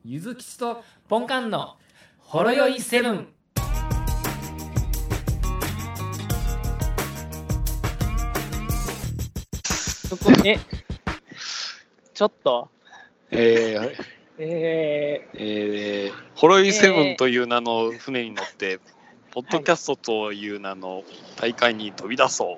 ゆずきちとポンカンのほろよいセブン。 ちょっとホロイセブンという名の船に乗って、ポッドキャストという名の大会に飛び出そう。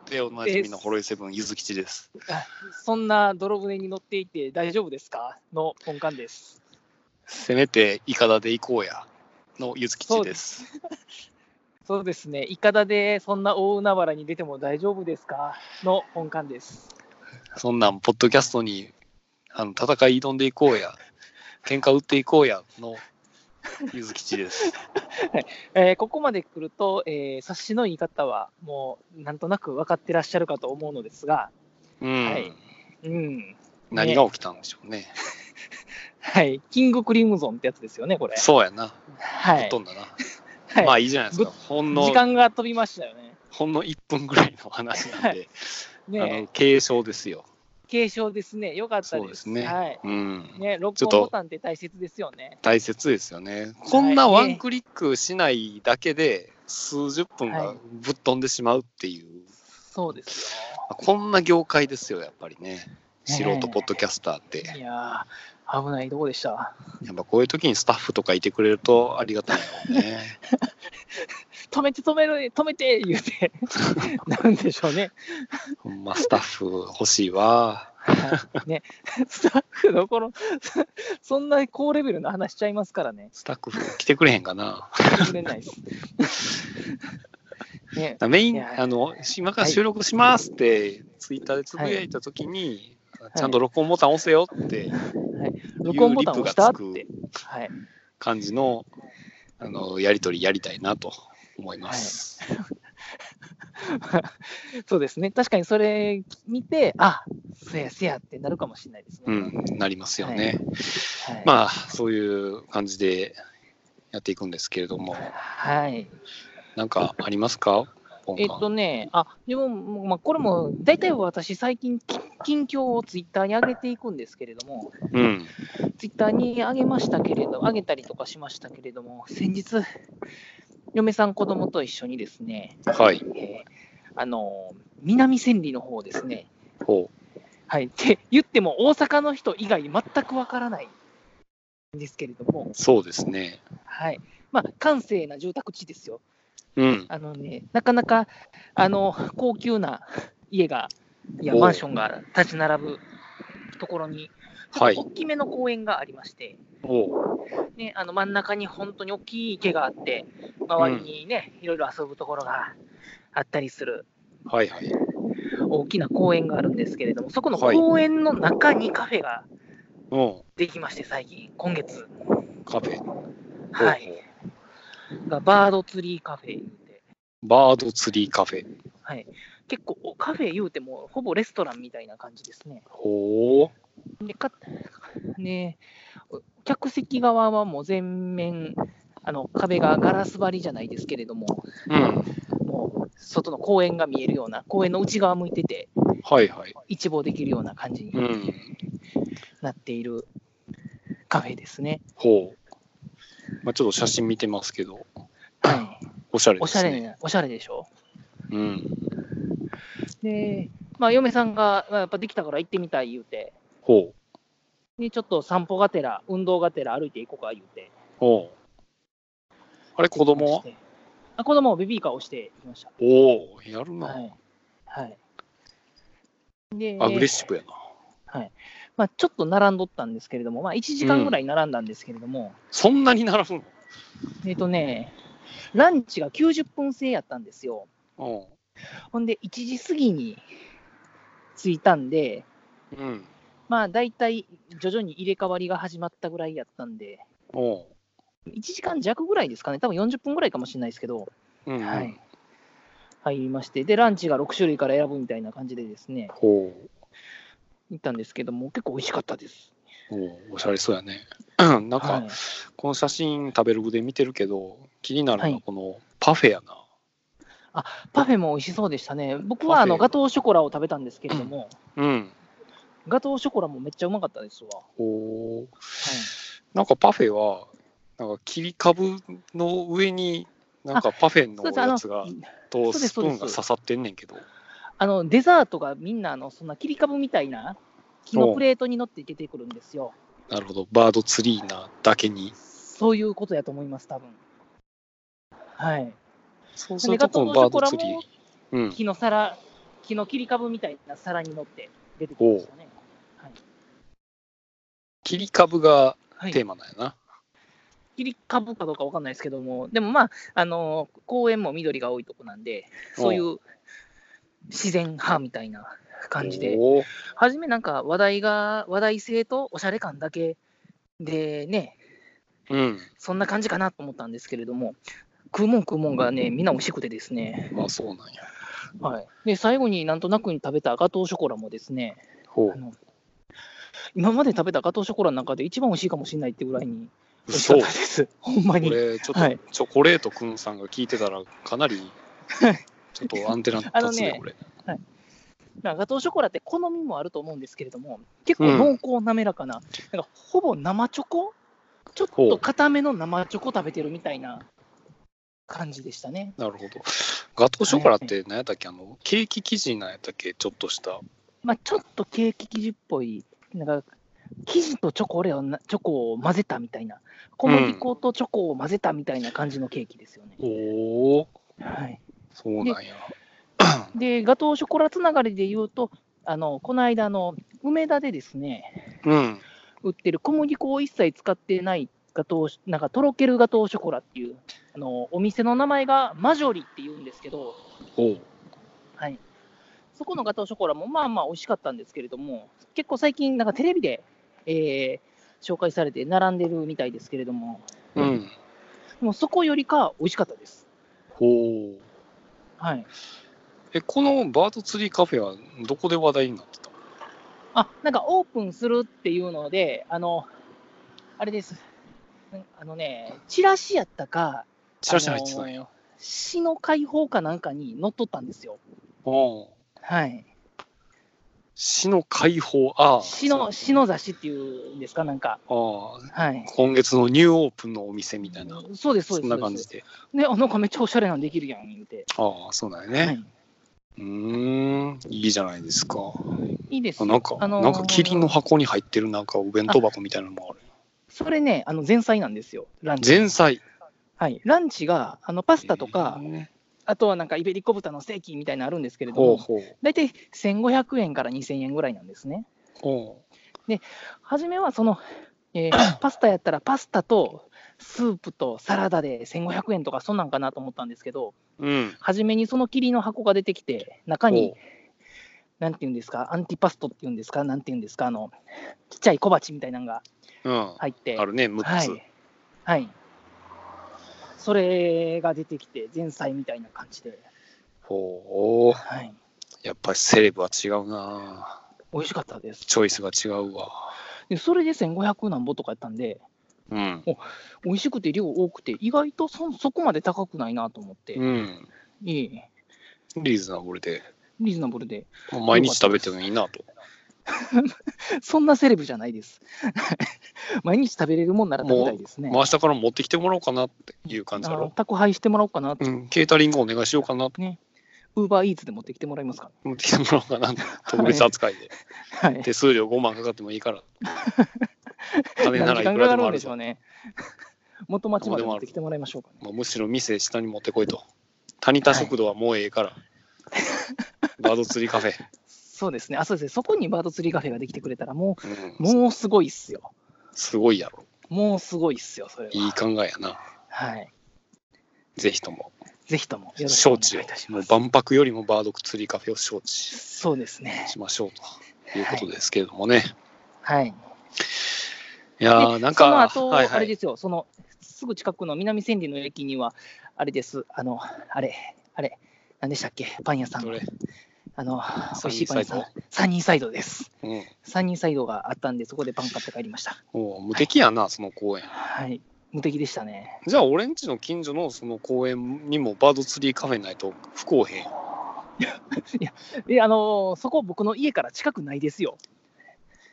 で、おなじみのホロイセブン、ゆずきちです。 そんな泥船に乗っていて大丈夫ですかのポンカンです。 せめてイカダで行こうやのゆずきちです。 そうですね、イカダでそんな大海原に出ても大丈夫ですかのポンカンです。 そんなんポッドキャストに戦い挑んでいこうや、喧嘩売っていこうやのゆずきちです。 はい。ここまで来ると、察しの言い方はもうなんとなく分かってらっしゃるかと思うのですが、はい。 何が起きたんでしょうね。 はい、キングクリムゾンってやつですよね、これ。 そうやな。 はい。 ほとんどな。 はい、 まあいいじゃないですか。 時間が飛びましたよね。 ほんの1分ぐらいの話なんで、 ね、 継承ですよ。 継承ですね。よかったです。 そうですね。 はい。ね、録音ボタンって大切ですよね。 大切ですよね。こんなワンクリックしないだけで数十分がぶっ飛んでしまうっていう。 そうですよ。 こんな業界ですよ、やっぱりね。素人ポッドキャスターって。 いやー、危ないとこでした。 やっぱこういう時にスタッフとかいてくれるとありがたいよね。 止めて言うてなんでしょうね。 ほんまスタッフ欲しいわ。 ね、スタッフのそんな高レベルの話しちゃいますからね。 スタッフ来てくれへんかな。 来てくれないです。 ね、メイン今から収録しますってツイッターでつぶやいたときに、ちゃんと録音ボタン押せよって録音ボタン押したって感じのやり取りやりたいなと思います。 そうですね。確かにそれ見て、あ、せやってなるかもしれないですね。 なりますよね。まあそういう感じでやっていくんですけれども。 はい。 なんかありますか？ でも、まあ、これも大体私最近近況をツイッターに上げていくんですけれども、ツイッターに上げたりとかしましたけれども、先日嫁さん子供と一緒にですね、南千里の方ですね。はい。って言っても大阪の人以外全くわからないんですけれども。 そうですね。 はい。まあ閑静な住宅地ですよ。なかなか高級な家がマンションが立ち並ぶところに、大きめの公園がありまして、ね、真ん中に本当に大きい池があって、周りにね、いろいろ遊ぶところがあったりする、大きな公園があるんですけれども、そこの公園の中にカフェができまして、最近、今月。 カフェ。 はい。バードツリーカフェ言うて。 バードツリーカフェ。 はい。結構カフェ言うてもほぼレストランみたいな感じですね。で、客席側はもう全面壁がガラス張りじゃないですけれども、もう外の公園が見えるような、公園の内側向いてて、一望できるような感じになっているカフェですね。 まあ、ちょっと写真見てますけど、 おしゃれですね。おしゃれでしょ。で、まあ、嫁さんがやっぱできたから行ってみたい言うて、でちょっと散歩がてら、運動がてら歩いていこうか言うて。 あれ、子供は？ 子供をベビーカーをしてきました。 やるな。 で、 アグレッシブやな。 まあ、ちょっと並んどったんですけれども、まあ、1時間ぐらい並んだんですけれども、 そんなに並ぶの？ ランチが90分制やったんですよ。ほんで、1時過ぎに着いたんで、まあ、大体徐々に入れ替わりが始まったぐらいやったんで、1時間弱ぐらいですかね、多分40分ぐらいかもしれないですけど、入りまして、で、ランチが6種類から選ぶみたいな感じでですね、行ったんですけども、結構美味しかったです。 おしゃれそうやね。なんか、この写真食べログで見てるけど、気になるのはこのパフェやな。 パフェも美味しそうでしたね。僕はガトーショコラを食べたんですけれども、ガトーショコラもめっちゃうまかったですわ。 なんかパフェはなんか切り株の上になんかパフェのやつがとスプーンが刺さってんねんけど、 デザートがみんなそんな切り株みたいな木のプレートに乗って出てくるんですよ。 なるほど、バードツリーなだけに。 そういうことやと思います、多分。はい。 そうするとこのバードツリー、 木の皿、木の切り株みたいな皿に乗って出てきましたね。はい、 切り株がテーマなんやな。はい、 切り株かどうかわかんないですけども、でもまあ、公園も緑が多いとこなんで、そういう自然派みたいな感じで、初めなんか話題性とおしゃれ感だけでね、そんな感じかなと思ったんですけれども、食うもんがね、みんな美味しくてですね。 あ、そうなんや。 はい。で、最後になんとなくに食べたガトーショコラもですね、今まで食べたガトーショコラの中で一番美味しいかもしれないってぐらいに美味しかったです。ほんまに。 これ、ちょっと、チョコレートくんさんが聞いてたら、かなり、ちょっとアンテナ立つね、これ。 はい。ガトーショコラって好みもあると思うんですけれども、結構濃厚滑らかな、なんかほぼ生チョコ、ちょっと固めの生チョコ食べてるみたいな感じでしたね。 なるほど。ガトーショコラって何やったっけ、ケーキ生地なんやったっけ、ちょっとした。 まあ、ちょっとケーキ生地っぽい、なんか生地とチョコを混ぜたみたいな、小麦粉とチョコを混ぜたみたいな感じのケーキですよね。 おお。 はい。 そうなんや。 で、ガトーショコラつながりで言うと、この間梅田でですね、売ってる小麦粉を一切使ってないなんかとろけるガトーショコラっていう、お店の名前がマジョリっていうんですけど、はい。そこのガトーショコラもまあまあ美味しかったんですけれども、結構最近なんかテレビで、紹介されて並んでるみたいですけれども、もうそこよりか美味しかったです。はい。 このバードツリーカフェはどこで話題になってた？ なんかオープンするっていうので、あれです。チラシやったか、 チラシ入ってたんや。 市の開放かなんかに載っとったんですよ。はい。 市の開放、 市の雑誌っていうんですか、なんか。 はい。今月のニューオープンのお店みたいな。 そうです、 そんな感じで。 ね、なんかめっちゃおしゃれなんできるやん、言うて。 そうだよね。はい、いいじゃないですか。 いいです。 なんかキリンの箱に入ってるなんかお弁当箱みたいなのもある。 それね、前菜なんですよ、ランチ。 前菜。 はい。ランチが、パスタとか、あとはなんかイベリコ豚のステーキみたいなのあるんですけれども、大体1500円から2000円ぐらいなんですね。で、初めはパスタやったらパスタとスープとサラダで1500円とかそんなんかなと思ったんですけど、初めにそのキリの箱が出てきて、中に、なんていうんですか、アンティパストっていうんですか、なんていうんですか、ちっちゃい小鉢みたいなのが入って、 あるね、6つ。 はい。それが出てきて、前菜みたいな感じで。 はい。やっぱりセレブは違うな。 美味しかったです。 チョイスが違うわ。 でそれで1500なんぼとかやったんで、美味しくて量多くて、意外とそこまで高くないなと思って。 リーズナブルで。 リーズナブルで。 毎日食べてもいいなと。 そんなセレブじゃないです。毎日食べれるもんなら食べたいですね。 明日から持ってきてもらおうかなっていう感じだろ。 宅配してもらおうかな。 ケータリングお願いしようかなと。 ウーバーイーツで持ってきてもらえますか？ 持ってきてもらおうかな。特別扱いで。手数料5万かかってもいいから。金ならいくらでもあるでしょうね。 元町まで持ってきてもらいましょうかね。 むしろ店下に持ってこいと。タニタ食堂はもうええから。バード釣りカフェ。 そうですね。そうですね。そこにバード釣りカフェができてくれたらもうすごいっすよ。 すごいやろ。 もうすごいっすよ、それは。 いい考えやな。 はい。 ぜひとも。 ぜひともよろしくお願いいたします。 万博よりもバード釣りカフェを招致そうですね。 しましょうということですけれどもね。 はい。 いやなんか、 その後、あれですよ、すぐ近くの南千里の駅には、あれです、あれ、何でしたっけ、パン屋さん。美味しいパン屋さん。サニーサイドです。サニーサイドがあったんで、そこでパン買って帰りました。 無敵やな、その公園。 はい。無敵でしたね。 じゃあ、俺んちの近所のその公園にもバードツリーカフェないと不公平。 いや、そこ僕の家から近くないですよ。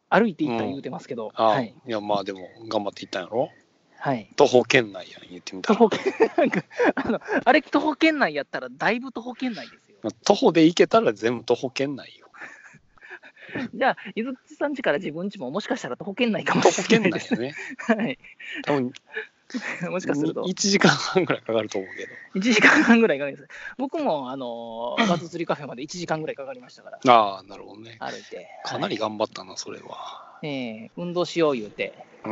歩いて行った言うてますけど、はい、 いやまあでも頑張って行ったんやろ。 はい。 徒歩圏内やん言ってみたら。 あれ徒歩圏内やったらだいぶ徒歩圏内ですよ。 徒歩で行けたら全部徒歩圏内よ。 じゃあ伊豆さん家から自分家ももしかしたら徒歩圏内かもしれないです。 徒歩圏内やね。はい。多分もしかすると 1時間半ぐらいかかると思うけど。 1時間半ぐらいかかります。僕もバズ釣りカフェまで1時間ぐらいかかりましたから。 ああ、なるほどね。 歩いて。 かなり頑張ったな、それは。 運動しよう言うて。 うん。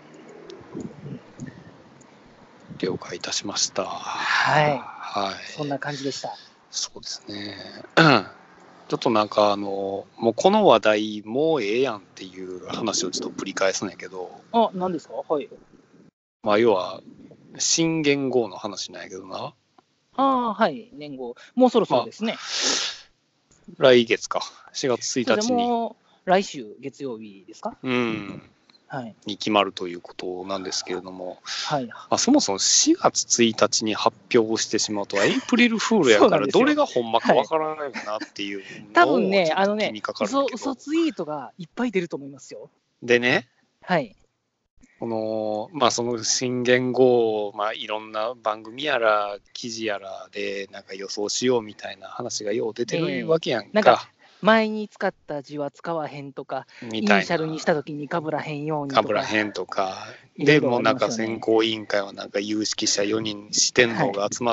了解いたしました。 はい。はい。そんな感じでした。 そうですね。ちょっとなんかもうこの話題もうええやんっていう話をちょっと繰り返すんやけど。 あ、何ですか？はい。 まあ要は新元号の話なんやけどな。 ああ、はい。年号。もうそろそろですね。 来月か。4月1日に。 もう来週月曜日ですか？ うん。はい、に決まるということなんですけれども、 はい、 そもそも4月1日に発表してしまうと、エイプリルフールやから、どれがほんまかわからないなっていうのを気にかかるんだけど、嘘ツイートがいっぱい出ると思いますよ。 でね、 はい、 その新元号を、いろんな番組やら記事やらでなんか予想しようみたいな話がよう出てるわけやんか。 なんか前に使った字は使わへんとか、イニシャルにしたときにかぶらへんようにとか。 かぶらへんとか。でもなんか選考委員会はなんか有識者4人四天王が集まって、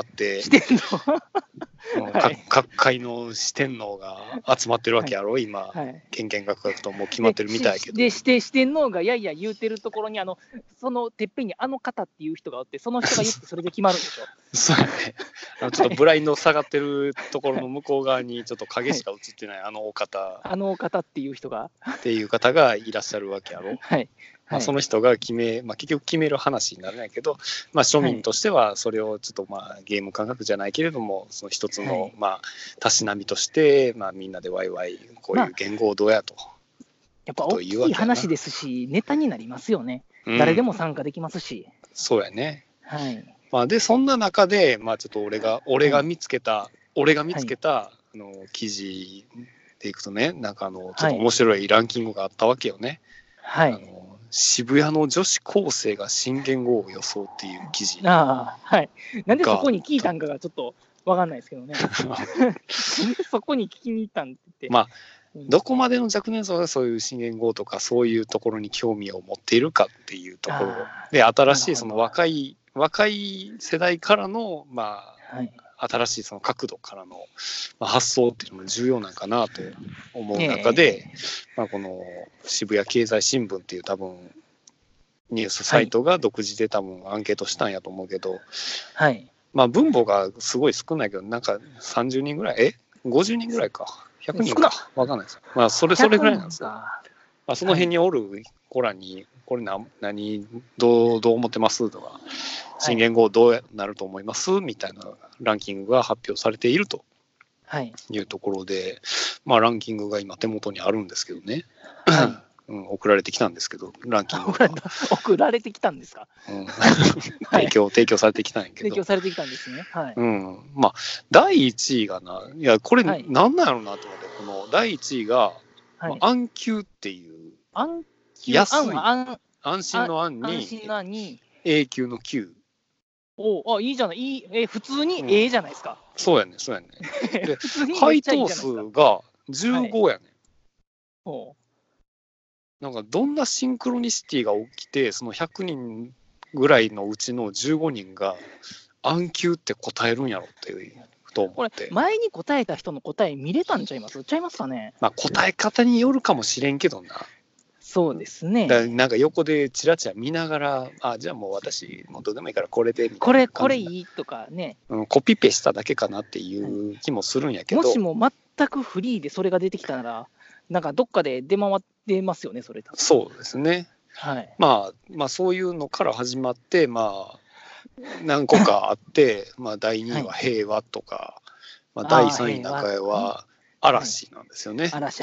各界の四天王が集まってるわけやろ、今、けんけんがくがくともう決まってるみたいけど。 で、四天王がやいや言うてるところに、そのてっぺんに方っていう人がおって、その人が言ってそれで決まるんでしょ。 そうやね。ちょっとブラインド下がってるところの向こう側にちょっと影しか映ってないお方。 お方っていう人が。 っていう方がいらっしゃるわけやろ。 はい。 その人が結局決める話になるんやけど、庶民としてはそれをちょっとゲーム感覚じゃないけれども、その一つのたしなみとして、みんなでワイワイこういう言語をどうやと。 やっぱ大きい話ですし、ネタになりますよね。誰でも参加できますし。 そうやね。 はい。 でそんな中で、ちょっと俺が見つけた記事でいくとね、なんかちょっと面白いランキングがあったわけよね。 はい。 渋谷の女子高生が新元号を予想っていう記事。 はい。なんでそこに聞いたんかがちょっと分かんないですけどね。そこに聞きに行ったんって。 どこまでの若年層がそういう新元号とかそういうところに興味を持っているかっていうところで、新しいその若い世代からの新しいその角度からの発想っていうのも重要なんかなと思う中で、この渋谷経済新聞っていう多分ニュースサイトが独自で多分アンケートしたんやと思うけど、 はい、 分母がすごい少ないけど、なんか30人ぐらい50人ぐらいか100人か分かんないですよ。それぐらいなんですよ。その辺におる子らにこれどう思ってますとか、新元号どうなると思いますみたいなランキングが発表されているというところで、ランキングが今手元にあるんですけどね、送られてきたんですけど、ランキングが送られてきたんですか？ 提供されてきたんやけど、 提供されてきたんですね。 第1位がいやこれ何なんやろうなと思って、この第1位が安久っていう安い安心の安に永久の久。 いいじゃない。普通にじゃないですか。 そうやね。で回答数が15やね。なんかどんなシンクロニシティが起きて、その100人ぐらいのうちの15人が安久って答えるんやろっていうと思って。 これ前に答えた人の答え見れたんちゃいますかね。 答え方によるかもしれんけどな。 そうですね。 なんか横でチラチラ見ながら、じゃあもう私もうどうでもいいからこれでみたいなこれいいとかね、 コピペしただけかなっていう気もするんやけど、 もしも全くフリーでそれが出てきたなら、なんかどっかで出回ってますよね、それ。 そうですね。 はい。 そういうのから始まって、何個かあって、第2位は平和とか、第3位の中は嵐なんですよね。 嵐。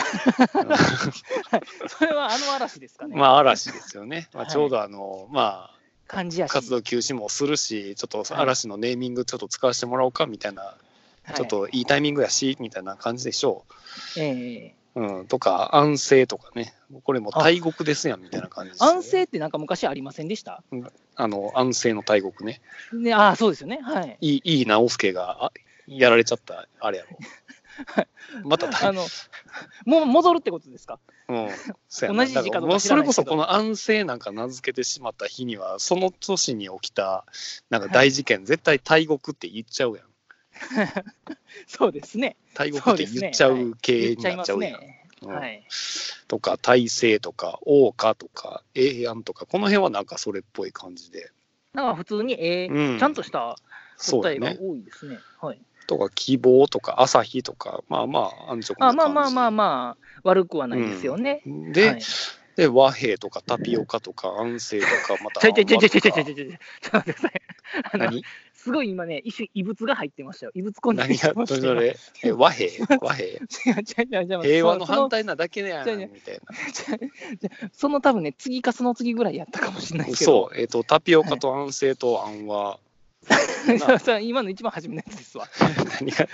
それは嵐ですかね。 嵐ですよね。ちょうど活動休止もするし、ちょっと嵐のネーミングちょっと使わせてもらおうかみたいな、ちょっといいタイミングやしみたいな感じでしょう。 とか安政とかね、これも大国ですやんみたいな感じです、 安政ってなんか昔ありませんでした？ 安政の大国ね。 ね、ああ、そうですよね。はい。 いい直輔がやられちゃったあれやろ。またもう戻るってことですか？ そうや同じ時間とか知らないけど、 もうそれこそこの安政なんか名付けてしまった日には、その年に起きたなんか大事件、絶対大国って言っちゃうやん。 そうですね。 大国って言っちゃう系になっちゃうやん。 はい。 とか大政とか大岡とか永安とか、この辺はなんかそれっぽい感じで。 なんか普通にちゃんとした答えが多いですね。はい。 とか希望とか朝日とか、まあまあ安直な感じ。 まあ悪くはないですよね。 で和平とかタピオカとか安政とかまたちょっと待ってください。 何？ すごい今ね、一瞬異物が入ってましたよ。異物コンテ何がそれ？和平平和の反対なだけやんみたいな。 その多分ね、次かその次ぐらいやったかもしれないですけど。 そう、タピオカと安政と安和。 今の一番初めのやつですわ。 何が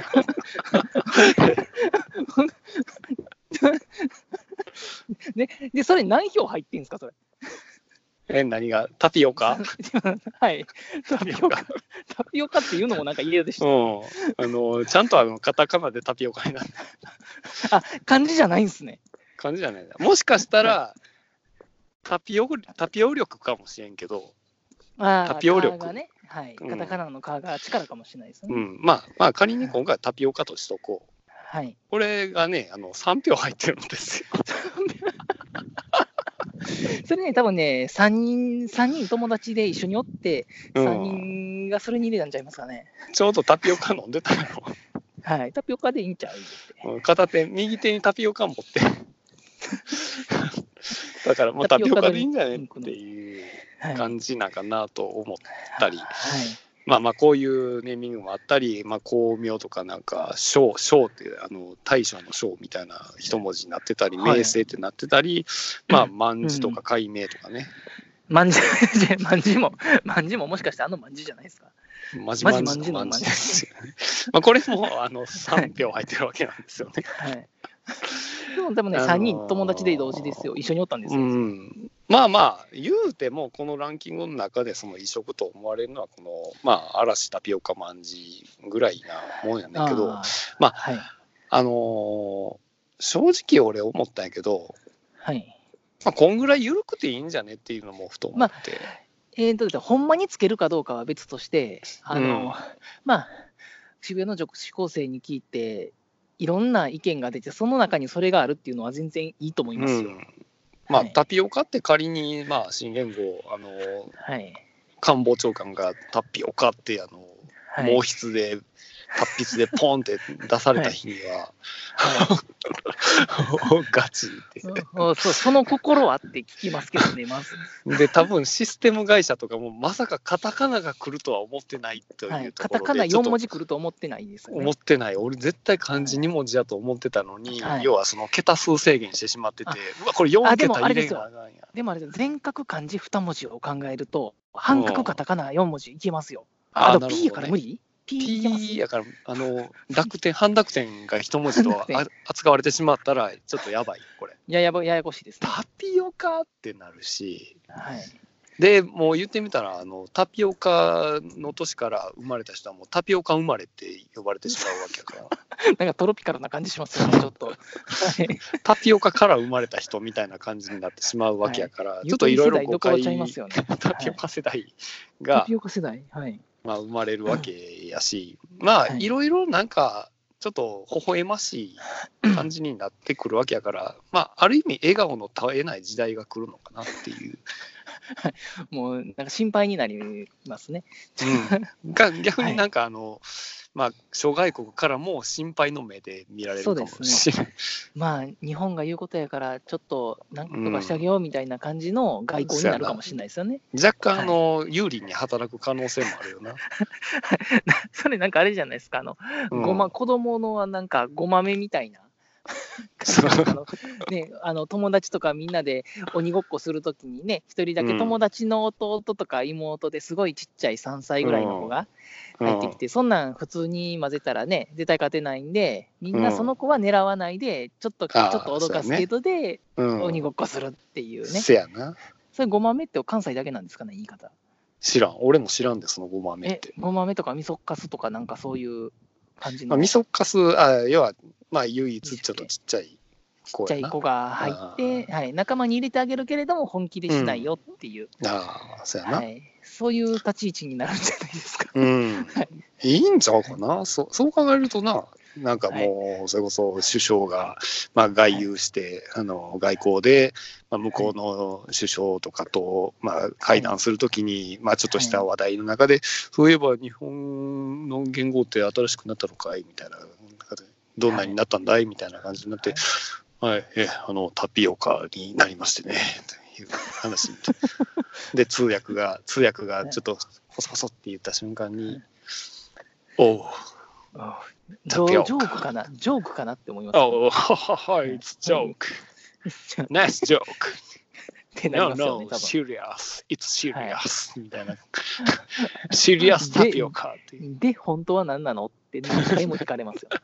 で、それ何票入ってんですか、それ。 何がタピオカ？ はい。タピオカっていうのもなんか嫌でした。 ちゃんとカタカナでタピオカになって。 あ、漢字じゃないんですね。 漢字じゃない。もしかしたら、タピオ力かもしれんけど、タピオ力がね、はい、カタカナのカが力かもしれないですね。 まあ仮に今回タピオカとしとこう。 はい。 これがね、3票入ってるんですよ。 それね、多分ね、3人友達で一緒におって、3人がそれに入れたんちゃいますかね。 ちょうどタピオカ飲んでたの。 はい、タピオカでいいんちゃう片手、右手にタピオカ持って。だからもうタピオカでいいんじゃねっていう感じなんかなと思ったり。はいまあこういうネーミングもあったり、光明とかなんか章って大将の章みたいな一文字になってたり、名声ってなってたり、卍とか解明とかね。 卍ももしかして卍じゃないですか。 マジの卍ですよね。これも3票入ってるわけなんですよね。はい。 でも多分ね、3人友達で同時ですよ。一緒におったんですよ。 言うてもこのランキングの中でその異色と思われるのはこの嵐タピオカ卍ぐらいなもんやねんけど、正直俺思ったんやけど、こんぐらい緩くていいんじゃねっていうのもふと思って。 ほんまにつけるかどうかは別として、渋谷の女子高生に聞いていろんな意見が出て、その中にそれがあるっていうのは全然いいと思いますよ。 タピオカって仮に新元号官房長官がタピオカって毛筆で達筆でポンって出された日には、ガチってその心はって聞きますけどね、まず。 で多分システム会社とかもまさかカタカナが来るとは思ってないというところで、 カタカナ4文字来ると思ってないですよね。 思ってない。俺絶対漢字2文字だと思ってたのに、要はその桁数制限してしまってて、うわこれ4桁入れがあかんや。 でもあれ全角漢字2文字を考えると半角カタカナ4文字いけますよ。P やから無理 ？P やから半濁点が一文字と扱われてしまったらちょっとやばいこれ。 ややこしいです、 ね。タピオカってなるし、でもう言ってみたらタピオカの年から生まれた人はもうタピオカ生まれって呼ばれてしまうわけやから。 なんかトロピカルな感じしますよねちょっと。 タピオカから生まれた人みたいな感じになってしまうわけやから、ちょっといろいろ誤解、タピオカ世代が。 タピオカ世代生まれるわけやし、いろいろなんかちょっと微笑ましい感じになってくるわけやから、ある意味笑顔の絶えない時代が来るのかなっていう。 もうなんか心配になりますね。 逆になんか諸外国からも心配の目で見られるかもしれない。 日本が言うことやからちょっとなんとかしてあげようみたいな感じの外交になるかもしれないですよね。 若干有利に働く可能性もあるよな。 それなんかあれじゃないですか子供のなんかごまめみたいなね、友達とかみんなで鬼ごっこするときにね、一人だけ友達の弟とか妹ですごいちっちゃい3歳ぐらいの子が入ってきて、そんなん普通に混ぜたらね、絶対勝てないんで、みんなその子は狙わないで、ちょっと脅かす程度で鬼ごっこするっていうね。 せやな。 それごまめって関西だけなんですかね、言い方。 知らん。俺も知らんで、そのごまめって。 ごまめとか味噌かすとかなんかそういう感じの。 味噌かす、要は、まあ唯一ちょっとちっちゃい子やな。 ちっちゃい子が入って、はい、仲間に入れてあげるけれども本気でしないよっていう。 そうやな、 はい。そういう立ち位置になるんじゃないですか。 いいんちゃうかな。そう考えるとな、なんかもう、それこそ首相が、まあ、外遊して、外交で、まあ、向こうの首相とかと、まあ、会談するときに、まあ、ちょっとした話題の中で、そういえば日本の元号って新しくなったのかいみたいな、どんなになったんだいみたいな感じになって、はい、タピオカになりましてね、という話で、通訳がちょっと、ホソホソって言った瞬間に、おう。 ジョークかなって思います、ね。 はい、it's joke. Nice joke. ってなりますよね、 No, serious. It's serious. みたいな。serious タピオカっていう。 で、本当は何なのって何回も聞かれますよね。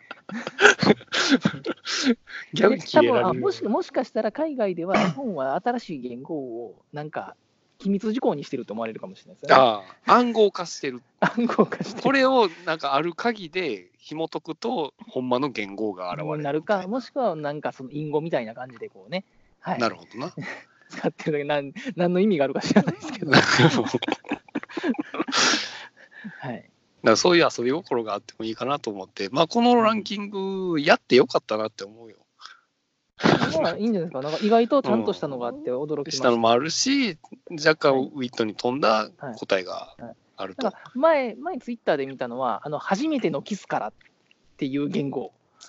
逆に多分もしかしたら海外では日本は新しい言語をなんか機密事項にしてると思われるかもしれないですよね。 暗号化してる。 暗号化してる。 これをなんかある鍵で紐解くとほんまの言語が現れる。 なるか、もしくはなんかその隠語みたいな感じでこうね。はい。 なるほどな。 使ってるだけ何の意味があるか知らないですけど。はい。 だからそういう遊び心があってもいいかなと思って、まあこのランキングやってよかったなって思うよ。 まあいいんじゃないですか。なんか意外とちゃんとしたのがあって驚きました。 したのもあるし、若干ウィットに富んだ答えがあると。 前ツイッターで見たのは、初めてのキスからっていう言語。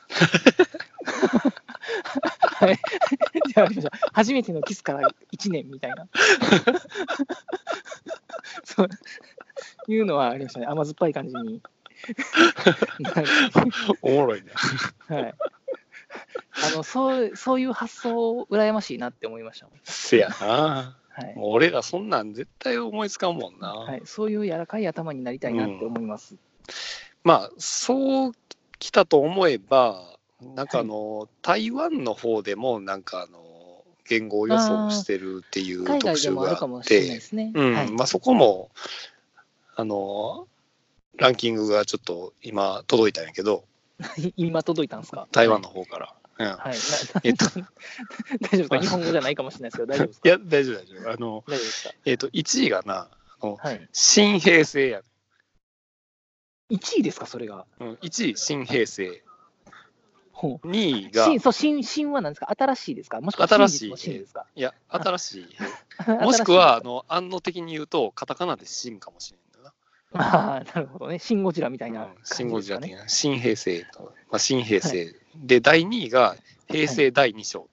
はい。じゃあ、初めてのキスから1年みたいな。そういうのはありましたね。甘酸っぱい感じに。 おもろいね。 はい。そういう発想、羨ましいなって思いました。 せやな。 はい、 もう俺らそんなん絶対思いつかんもんな。 はい。そういう柔らかい頭になりたいなって思います。 まあ、そうきたと思えば、なんか台湾の方でもなんか言語予想してるっていう特集があって、まあそこもランキングがちょっと今届いたんやけど、 今届いたんですか？ 台湾の方から。はい。 大丈夫ですか？日本語じゃないかもしれないですけど、大丈夫ですか？ いや、大丈夫。 大丈夫ですか ？1位がな、新平成や。 1位ですか、それが。 1位、新平成。2位が。 新は何ですか？新しいですか？もしくは新しいですか？ いや、新しい。もしくは、安野的に言うと、カタカナで新かもしれんだな。 ああ、なるほどね。シン・ゴジラみたいな、 シン・ゴジラ的な。新平成と。まあ、新平成。で、第2位が、平成第2章。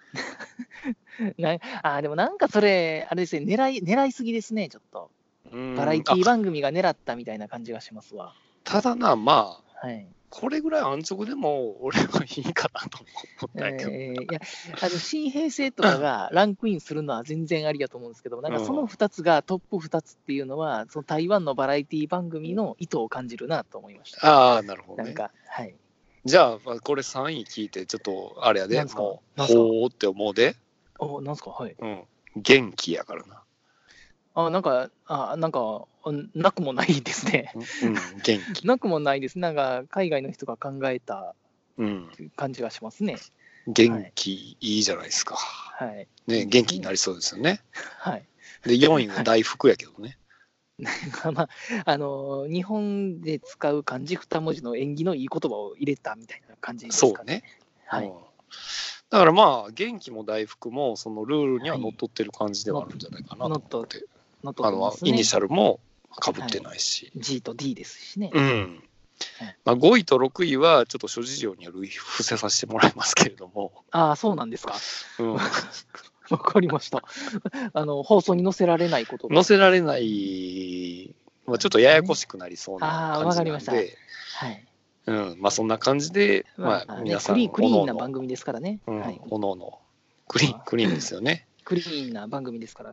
でもなんかそれ、あれですね、狙いすぎですね、ちょっと。バラエティ番組が狙ったみたいな感じがしますわ。 ただな、まあ、これぐらい安直でも俺はいいかなと思ったけど。 いや、新平成とかがランクインするのは全然ありだと思うんですけど、なんかその2つがトップ2つっていうのは、その台湾のバラエティ番組の意図を感じるなと思いました。 ああ、なるほどね。 なんか、はい。 じゃあ、これ3位聞いて、ちょっとあれやで、もう、ほーって思うで。 なんすか、はい。 元気やからな。 なんか、なくもないですね。 元気。 なくもないです。なんか、海外の人が考えた感じがしますね。 元気いいじゃないですか。 はい。 ね、元気になりそうですよね。 はい。 で、4位が大福やけどね。 まあ、日本で使う漢字2文字の縁起のいい言葉を入れたみたいな感じですかね。 そうね。はい。だからまあ、元気も大福も、そのルールにはのっとってる感じではあるんじゃないかなと思って。イニシャルもかぶってないし。 G と D ですしね。 まあ、5位と6位はちょっと諸事情による伏せさせてもらいますけれども。 ああ、そうなんですか。わかりました。放送に載せられないこと載せられない、ちょっとややこしくなりそうな感じなんで。 わかりました。はい。 まあそんな感じで、まあ皆さんクリーンな番組ですからね。 おのおのクリーンですよね。 クリーンな番組ですから。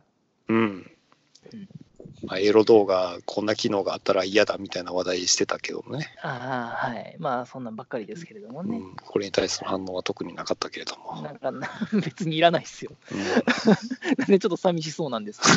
まあ、エロ動画こんな機能があったら嫌だみたいな話題してたけどね。 はい。まあそんなんばっかりですけれどもね。 これに対する反応は特になかったけれども。 なんか別にいらないですよ。なんでちょっと寂しそうなんですか。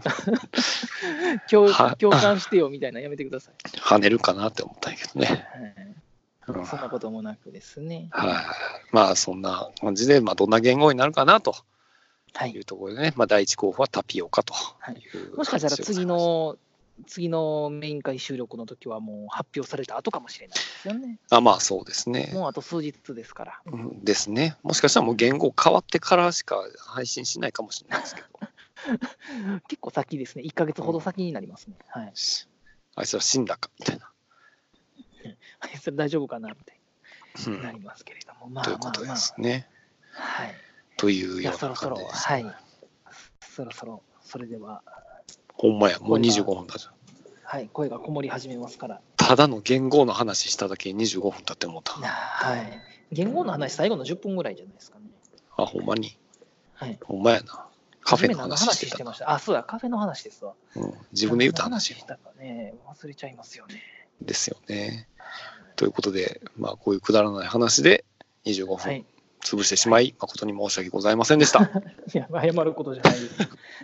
共感してよみたいなやめてください。 跳ねるかなって思ったんやけどね。 そんなこともなくですね。 まあそんな感じで、まあ、どんな言語になるかなというところでね、まあ、第一候補はタピオカという、 もしかしたら次のメイン会収録の時はもう発表された後かもしれないですよね。 まあそうですね。 もうあと数日ですから。 ですね。もしかしたらもう言語変わってからしか配信しないかもしれないですけど。 結構先ですね。1ヶ月ほど先になりますね。 あいつら死んだかみたいな。 あいつら大丈夫かなみたいな、なりますけれども。 ということですね。というような感じです。 そろそろ、それでは。 ほんまや、もう25分だじゃん。声がこもり始めますから。 ただの言語の話しただけ25分経ってもうた。 言語の話、最後の10分ぐらいじゃないですかね。 ほんまに。ほんまやな。カフェの話してました。そうや、カフェの話ですわ。 自分で言った話。 したかね、忘れちゃいますよね。 ですよね。ということで、まあ、こういうくだらない話で25分潰してしまい、誠に申し訳ございませんでした。 いや、謝ることじゃないです。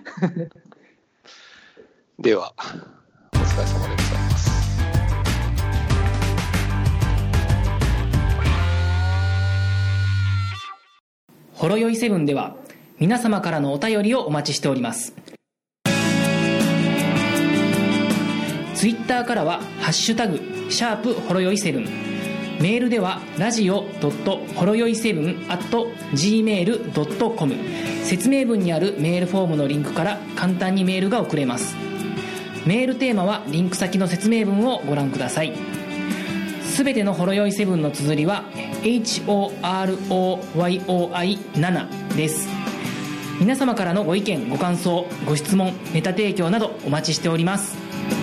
では、お疲れ様でございます。 ほろよい7では、皆様からのお便りをお待ちしております。ツイッターからはハッシュタグ#ほろよい7、メールではラジオほろよい7 @gmail.com、 説明文にあるメールフォームのリンクから簡単にメールが送れます。メールテーマはリンク先の説明文をご覧ください。すべてのほろよい7の綴りは HOROYOI7 です。皆様からのご意見ご感想ご質問ネタ提供などお待ちしております。